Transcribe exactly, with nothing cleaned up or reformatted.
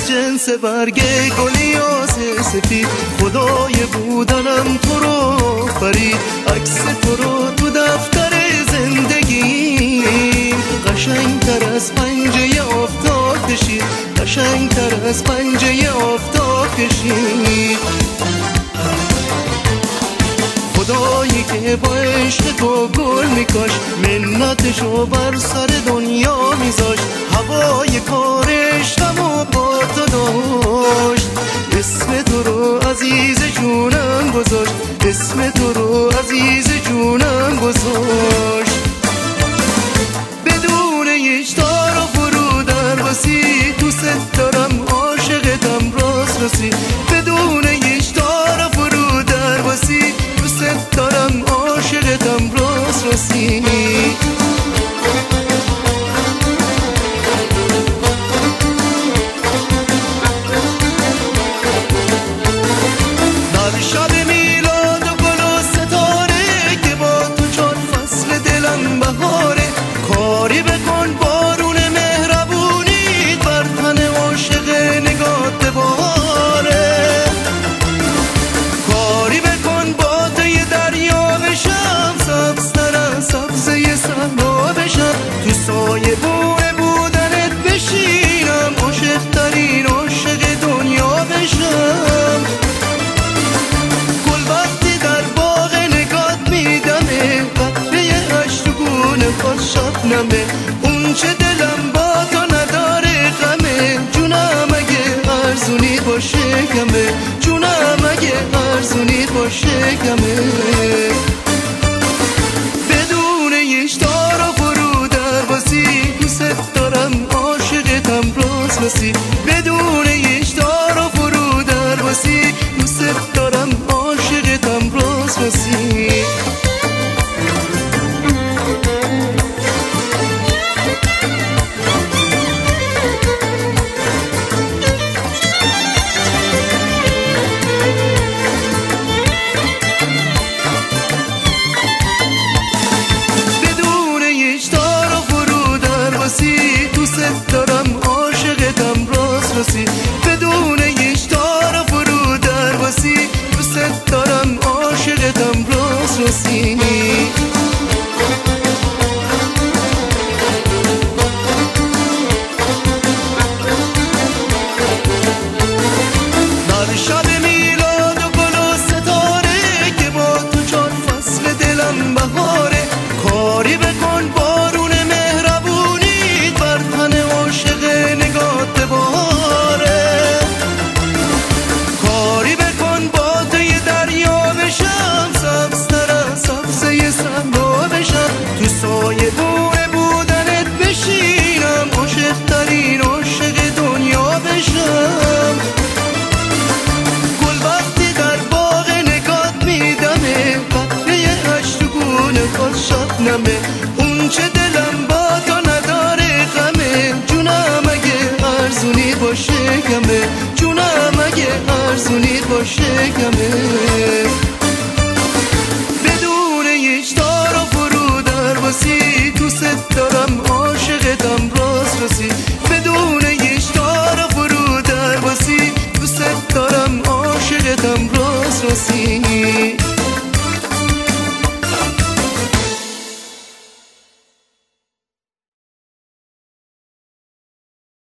جنس برگ گلیاز سفید، خدای بودنم تو رو فرید، عکس تو رو تو دفتر زندگیم قشنگ تر از پنجه آفتاب کشید، قشنگ تر از پنجه آفتاب کشید. خدایی که با عشق تو گل میکاش، منتشو بر سر دنیا میذاشت، هوای کار عشقمو با تو داشت، اسم تو رو عزیز جونم گذاشت، اسم تو رو عزیز جونم گذاشت. بدون هیچ تار و فرود درباسی، دوست دارم عاشقتم راست رسی، بدون هیچ تار و فرود درباسی، دوست دارم عاشقتم راست رسی. در شب میلاد و گل و ستاره که با تو چار فصل دلم بهاره، کاری بکن بارون مهربونی بر تن عاشق نگات باره، کاری بکن با تو یه دریا بشم، سبزتر از سبزه صحرا بشم، تو سایه بونه بودنت بشینم، عاشق ترین عاشق دنیا بشم. گل وقتی در باغ نگات میدمه، قطره اشتگونه خوش شبنمه، اون چه دلم با تو نداره غمه، جونم اگه ارزونی باشه کمه، جونم اگه ارزونی باشه کمه. بدون هیچ تار و فرود درباسی، دوست دارم عاشقتم راست رسی، بدون هیچ تار و فرود درباسی، دوست دارم عاشقتم راست رسی. دارم عاشقتم راست رسی، بدون هیچ تار و فرود درباسی، دوست دارم عاشقتم راست رسی. در شب میلاد و گل و ستاره که با تو چار فصل دلم بهاره، کاری بکن بارون مهربونی بر تن عاشق نگات باره، کاری بکن با تو یه دریا بشم، سبزتر از سبزه صحرا بشم، تو سایه بونه بودنت بشینم، عاشق ترین عاشق دنیا بشم. گل وقتی در باغ نگات میدمه، قطره اشتگونه خوش شبنمه، اون چه دلم با تو نداره غمه، جونم اگه ارزونی باشه کمه، جونم اگه ارزونی باشه کمه. بدون هیچ تار و فرود درباسی، دوست دارم عاشقتم راست رسی، بدون هیچ تار و فرود درباسی، دوست دارم عاشقتم راست رسی.